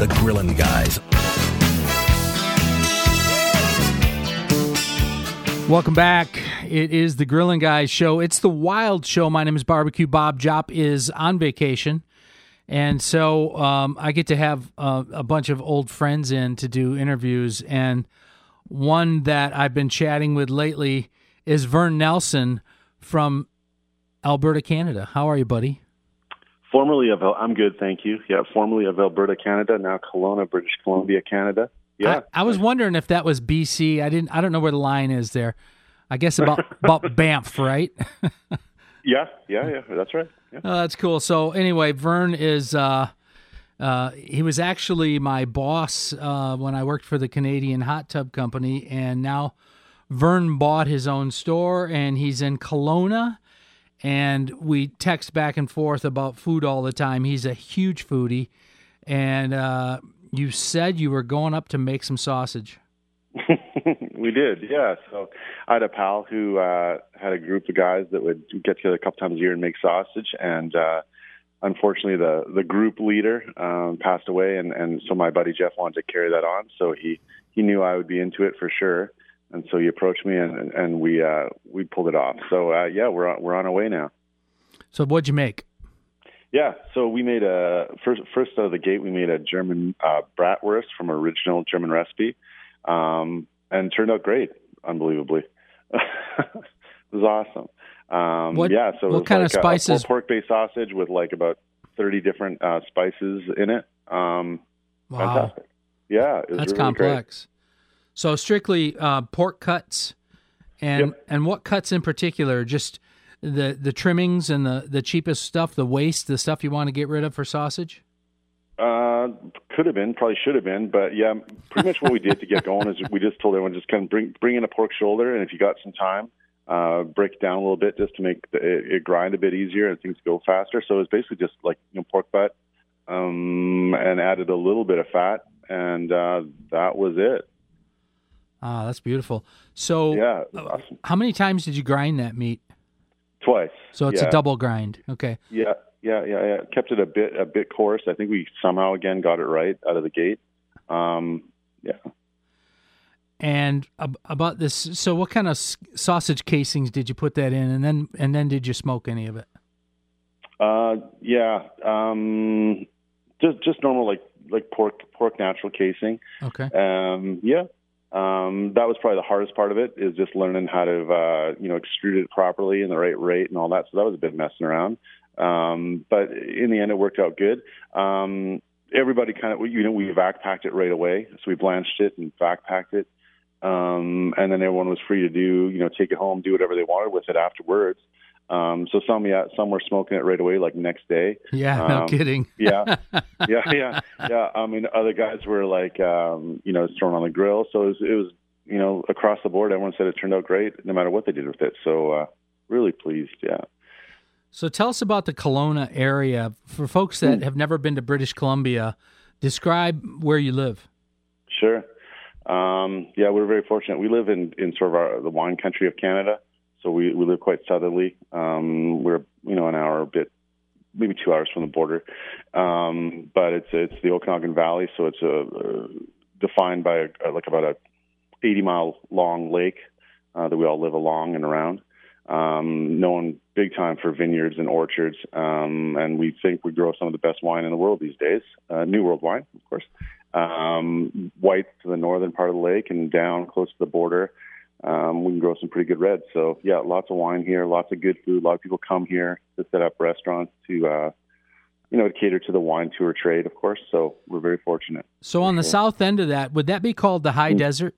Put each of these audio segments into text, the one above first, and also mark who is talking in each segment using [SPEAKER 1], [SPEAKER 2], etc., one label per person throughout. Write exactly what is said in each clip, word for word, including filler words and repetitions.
[SPEAKER 1] the Grillin' Guys.
[SPEAKER 2] Welcome back. It is the Grillin' Guys show. It's the Wild Show. My name is Barbecue Bob. Jop is on vacation. And so um, I get to have uh, a bunch of old friends in to do interviews. And one that I've been chatting with lately is Vern Nelson from Alberta, Canada. How are you, buddy?
[SPEAKER 3] Formerly of, I'm good, thank you. Yeah, formerly of Alberta, Canada, now Kelowna, British Columbia, Canada. Yeah.
[SPEAKER 2] I, I was wondering if that was B C. I didn't. I don't know where the line is there. I guess about about Banff, right?
[SPEAKER 3] yeah, yeah, yeah. That's right. Yeah.
[SPEAKER 2] Oh, that's cool. So anyway, Vern is. Uh, uh, he was actually my boss uh, when I worked for the Canadian Hot Tub Company, and now Vern bought his own store, and he's in Kelowna. And we text back and forth about food all the time. He's a huge foodie, and. Uh, You said you were going up to make some sausage.
[SPEAKER 3] We did, yeah. So I had a pal who uh, had a group of guys that would get together a couple times a year and make sausage. And uh, unfortunately, the, the group leader um, passed away, and, and so my buddy Jeff wanted to carry that on. So he, he knew I would be into it for sure. And so he approached me, and, and we uh, we pulled it off. So, uh, yeah, we're on, we're on our way now.
[SPEAKER 2] So what'd you make?
[SPEAKER 3] Yeah, so we made a first first out of the gate. We made a German uh, bratwurst from original German recipe, um, and it turned out great, unbelievably. It was awesome. Um,
[SPEAKER 2] what,
[SPEAKER 3] yeah, so it
[SPEAKER 2] what
[SPEAKER 3] was
[SPEAKER 2] kind
[SPEAKER 3] like
[SPEAKER 2] of spices?
[SPEAKER 3] A, a pork-based sausage with like about thirty different uh, spices in it. Um,
[SPEAKER 2] wow,
[SPEAKER 3] fantastic! Yeah, it was
[SPEAKER 2] that's
[SPEAKER 3] really
[SPEAKER 2] complex.
[SPEAKER 3] Great.
[SPEAKER 2] So strictly uh, pork cuts, and
[SPEAKER 3] Yep.
[SPEAKER 2] and what cuts in particular? Just the the trimmings and the, the cheapest stuff, the waste, the stuff you want to get rid of for sausage?
[SPEAKER 3] Uh, could have been, probably should have been, but yeah, pretty much what we did to get going is we just told everyone just kind of bring bring in a pork shoulder, and if you got some time, uh, break it down a little bit just to make the, it, it grind a bit easier and things go faster. So it was basically just like you know pork butt, um, and added a little bit of fat, and uh, that was it.
[SPEAKER 2] Ah, that's beautiful. So
[SPEAKER 3] yeah, it was awesome.
[SPEAKER 2] How many times did you grind that meat?
[SPEAKER 3] Twice.
[SPEAKER 2] So it's
[SPEAKER 3] yeah.
[SPEAKER 2] a double grind. Okay.
[SPEAKER 3] Yeah, yeah, yeah, yeah. Kept it a bit a bit coarse. I think we somehow again got it right out of the gate. Um, yeah.
[SPEAKER 2] And ab- about this, so what kind of s- sausage casings did you put that in, and then and then did you smoke any of it?
[SPEAKER 3] Uh, yeah, um, just just normal like like pork pork natural casing.
[SPEAKER 2] Okay.
[SPEAKER 3] Um, yeah. Um, that was probably the hardest part of it, is just learning how to, uh, you know, extrude it properly in the right rate and all that. So that was a bit messing around. Um, but in the end, it worked out good. Um, everybody kind of, you know, we vac packed it right away. So we blanched it and vac packed it. Um, and then everyone was free to do, you know, take it home, do whatever they wanted with it afterwards. Um, so some, yeah, some were smoking it right away, like next day.
[SPEAKER 2] Yeah,
[SPEAKER 3] um,
[SPEAKER 2] no kidding.
[SPEAKER 3] yeah, yeah, yeah, yeah. I mean, other guys were like, um, you know, thrown on the grill. So it was, it was, you know, across the board, everyone said it turned out great, no matter what they did with it. So uh, really pleased, yeah.
[SPEAKER 2] So tell us about the Kelowna area. For folks that have never been to British Columbia, describe where you live.
[SPEAKER 3] Sure. Um, yeah, we're very fortunate. We live in, in sort of our, the wine country of Canada. So we, we live quite southerly. Um, we're, you know, an hour, a bit, maybe two hours from the border. Um, but it's it's the Okanagan Valley, so it's a, uh, defined by a, a, like about a eighty mile long lake uh, that we all live along and around. Um, known big time for vineyards and orchards, um, and we think we grow some of the best wine in the world these days. Uh, New World wine, of course. Um, white to the northern part of the lake, and down close to the border. Um, we can grow some pretty good reds. So, yeah, lots of wine here, lots of good food. A lot of people come here to set up restaurants to, uh, you know, to cater to the wine tour trade, of course. So we're very fortunate.
[SPEAKER 2] So on the
[SPEAKER 3] sure.
[SPEAKER 2] south end of that, would that be called the High
[SPEAKER 3] Mm.
[SPEAKER 2] Desert?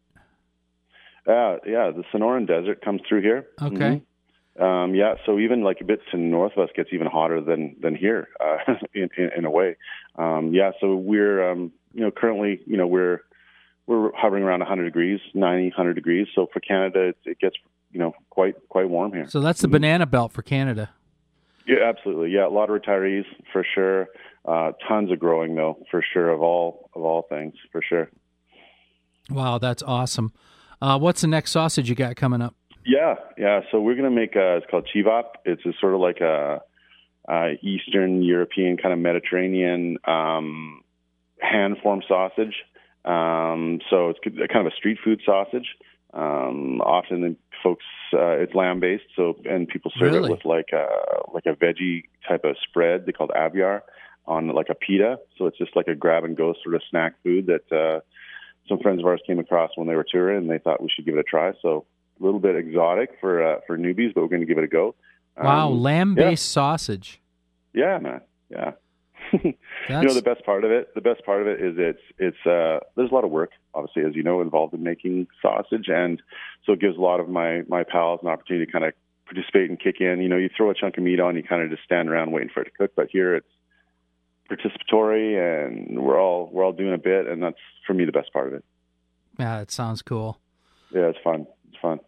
[SPEAKER 3] Uh, yeah, the Sonoran Desert comes through here.
[SPEAKER 2] Okay.
[SPEAKER 3] Mm-hmm. Um, yeah, so even like a bit to the north of us gets even hotter than than here, uh, in, in in a way. Um, yeah, so we're um, you know currently you know we're we're hovering around one hundred degrees, ninety, one hundred degrees. So for Canada, it, it gets you know quite quite warm here.
[SPEAKER 2] So that's the banana belt for Canada.
[SPEAKER 3] Yeah, absolutely. Yeah, a lot of retirees for sure. Uh, tons of growing though, for sure, of all of all things, for sure.
[SPEAKER 2] Wow, that's awesome. Uh, what's the next sausage you got coming up?
[SPEAKER 3] Yeah, yeah. So we're going to make a, it's called chivap. It's a sort of like a, a Eastern European kind of Mediterranean um, hand-formed sausage. Um, so it's kind of a street food sausage. Um, often the folks, uh, it's lamb-based, so and people serve
[SPEAKER 2] Really?
[SPEAKER 3] it with like a like a veggie type of spread. They call it aviar on like a pita. So it's just like a grab-and-go sort of snack food that uh, some friends of ours came across when they were touring, and they thought we should give it a try. So a little bit exotic for uh, for newbies, but we're going to give it a go.
[SPEAKER 2] Wow,
[SPEAKER 3] Um,
[SPEAKER 2] lamb-based
[SPEAKER 3] yeah.
[SPEAKER 2] sausage.
[SPEAKER 3] Yeah, man. Yeah. You know, the best part of it, the best part of it is it's, it's, uh, there's a lot of work, obviously, as you know, involved in making sausage. And so it gives a lot of my, my pals an opportunity to kind of participate and kick in. You know, you throw a chunk of meat on, you kind of just stand around waiting for it to cook. But here it's participatory, and we're all, we're all doing a bit. And that's, for me, the best part of it.
[SPEAKER 2] Yeah, it sounds cool.
[SPEAKER 3] Yeah, it's fun. It's fun.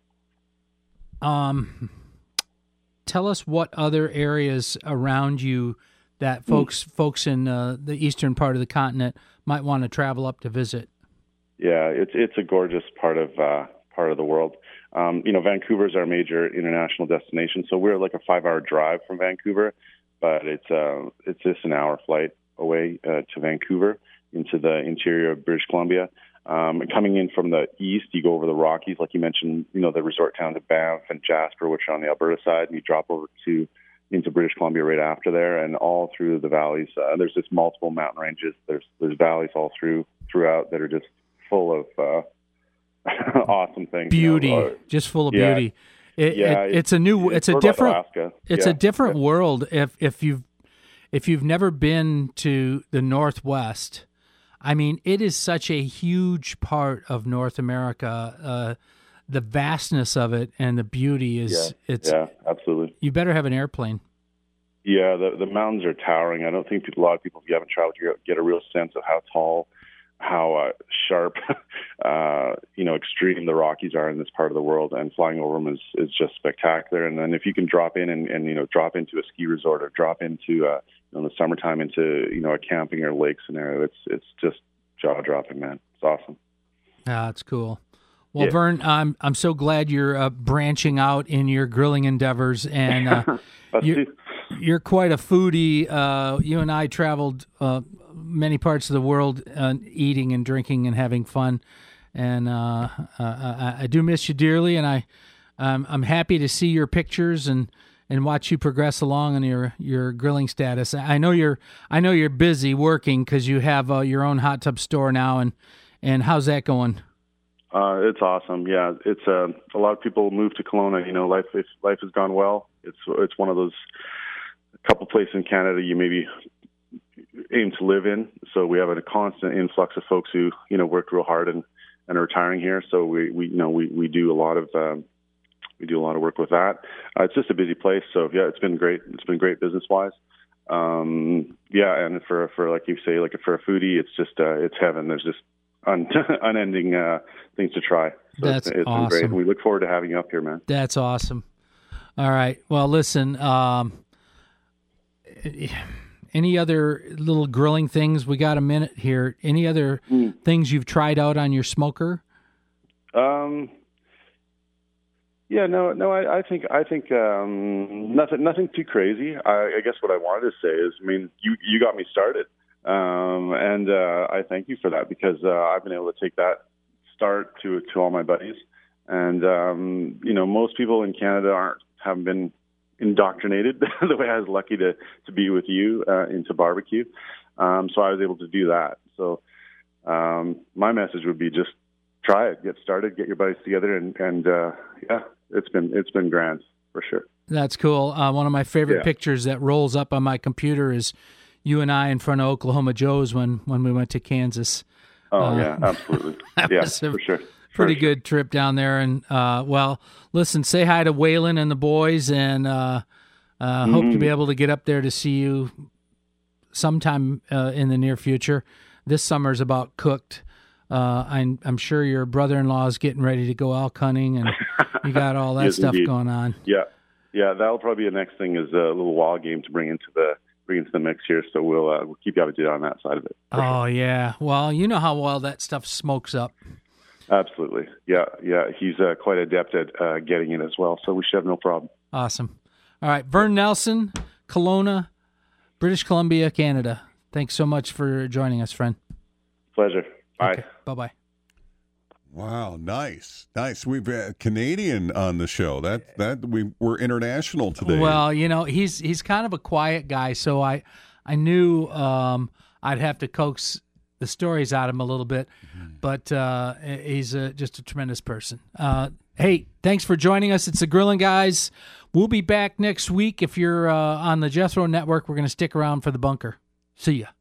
[SPEAKER 2] Um, tell us what other areas around you that folks mm. folks in uh, the eastern part of the continent might want to travel up to visit.
[SPEAKER 3] Yeah, it's it's a gorgeous part of uh, part of the world. Um, you know, Vancouver is our major international destination, so we're like a five-hour drive from Vancouver, but it's uh, it's just an hour flight away uh, to Vancouver into the interior of British Columbia. Um, and coming in from the east, you go over the Rockies, like you mentioned. You know, the resort towns of Banff and Jasper, which are on the Alberta side, and you drop over to into British Columbia right after there, and all through the valleys. Uh, there's just multiple mountain ranges. There's there's valleys all through throughout that are just full of uh, awesome things.
[SPEAKER 2] Beauty,
[SPEAKER 3] you know, uh,
[SPEAKER 2] just full of
[SPEAKER 3] yeah,
[SPEAKER 2] beauty. It,
[SPEAKER 3] yeah,
[SPEAKER 2] it, it's a new, it's, it's a different,
[SPEAKER 3] like Alaska.
[SPEAKER 2] it's
[SPEAKER 3] yeah.
[SPEAKER 2] a different world. If if you've if you've never been to the Northwest, I mean, it is such a huge part of North America. Uh, the vastness of it and the beauty is
[SPEAKER 3] yeah,
[SPEAKER 2] it's
[SPEAKER 3] yeah, absolutely.
[SPEAKER 2] You better have an airplane.
[SPEAKER 3] Yeah, the the mountains are towering. I don't think people, a lot of people, if you haven't traveled here, get a real sense of how tall, how uh, sharp, uh, you know, extreme the Rockies are in this part of the world. And flying over them is, is just spectacular. And then if you can drop in and, and you know drop into a ski resort or drop into uh, in the summertime into you know a camping or lake scenario, it's it's just jaw dropping, man. It's awesome.
[SPEAKER 2] Ah, that's cool. Well,
[SPEAKER 3] yeah.
[SPEAKER 2] Vern, I'm I'm so glad you're uh, branching out in your grilling endeavors, and uh, you're, you're quite a foodie. Uh, you and I traveled uh, many parts of the world, uh, eating and drinking and having fun, and uh, uh, I, I do miss you dearly. And I um, I'm happy to see your pictures and, and watch you progress along in your, your grilling status. I know you're I know you're busy working because you have uh, your own hot tub store now, and and how's that going?
[SPEAKER 3] Uh, it's awesome. Yeah, it's uh, a lot of people move to Kelowna. You know, life if life has gone well. It's it's one of those couple places in Canada you maybe aim to live in. So we have a constant influx of folks who you know worked real hard and, and are retiring here. So we, we you know we, we do a lot of um, we do a lot of work with that. Uh, it's just a busy place. So yeah, it's been great. It's been great business wise. Um, yeah, and for for like you say, like for a foodie, it's just uh, it's heaven. There's just Un- unending uh, things to try. So
[SPEAKER 2] That's
[SPEAKER 3] it's, it's
[SPEAKER 2] awesome.
[SPEAKER 3] been great. We look forward to having you up here, man.
[SPEAKER 2] That's awesome. All right. Well, listen, um, any other little grilling things? We got a minute here. Any other mm. things you've tried out on your smoker?
[SPEAKER 3] Um, yeah, no, no, I, I think, I think, um, nothing, nothing too crazy. I, I guess what I wanted to say is, I mean, you, you got me started. Um, and, uh, I thank you for that because, uh, I've been able to take that start to, to all my buddies. And, um, you know, most people in Canada aren't, haven't been indoctrinated the way I was lucky to, to be with you, uh, into barbecue. Um, so I was able to do that. So, um, my message would be just try it, get started, get your buddies together. And, and, uh, yeah, it's been, it's been grand for sure.
[SPEAKER 2] That's cool. Uh, one of my favorite
[SPEAKER 3] yeah.
[SPEAKER 2] pictures that rolls up on my computer is you and I in front of Oklahoma Joe's when, when we went to Kansas.
[SPEAKER 3] Oh,
[SPEAKER 2] uh,
[SPEAKER 3] yeah, absolutely. Yeah, for sure.
[SPEAKER 2] Pretty
[SPEAKER 3] for
[SPEAKER 2] good
[SPEAKER 3] sure.
[SPEAKER 2] trip down there. And, uh, well, listen, say hi to Waylon and the boys, and uh, uh, mm-hmm. hope to be able to get up there to see you sometime uh, in the near future. This summer's about cooked. Uh, I'm, I'm sure your brother-in-law is getting ready to go elk hunting, and you got all that
[SPEAKER 3] yes,
[SPEAKER 2] stuff
[SPEAKER 3] indeed.
[SPEAKER 2] going on.
[SPEAKER 3] Yeah, yeah, that'll probably be the next thing is a little wild game to bring into the bring into the mix here. So we'll uh, we'll keep you updated on that side of it.
[SPEAKER 2] Oh sure. yeah, well, you know how well that stuff smokes up.
[SPEAKER 3] Absolutely, yeah, yeah. He's uh, quite adept at uh, getting it as well, so we should have no problem.
[SPEAKER 2] Awesome. All right, Vern Nelson, Kelowna, British Columbia, Canada. Thanks so much for joining us, friend.
[SPEAKER 3] Pleasure. Bye.
[SPEAKER 2] Okay. Bye-bye.
[SPEAKER 1] Wow, nice, nice. We've had Canadian on the show. That that we we're international today.
[SPEAKER 2] Well, you know, he's he's kind of a quiet guy, so I I knew um, I'd have to coax the stories out of him a little bit, mm-hmm. but uh, he's a, just a tremendous person. Uh, hey, thanks for joining us. It's the Grilling Guys. We'll be back next week. If you're uh, on the Jethro Network, we're going to stick around for the bunker. See ya.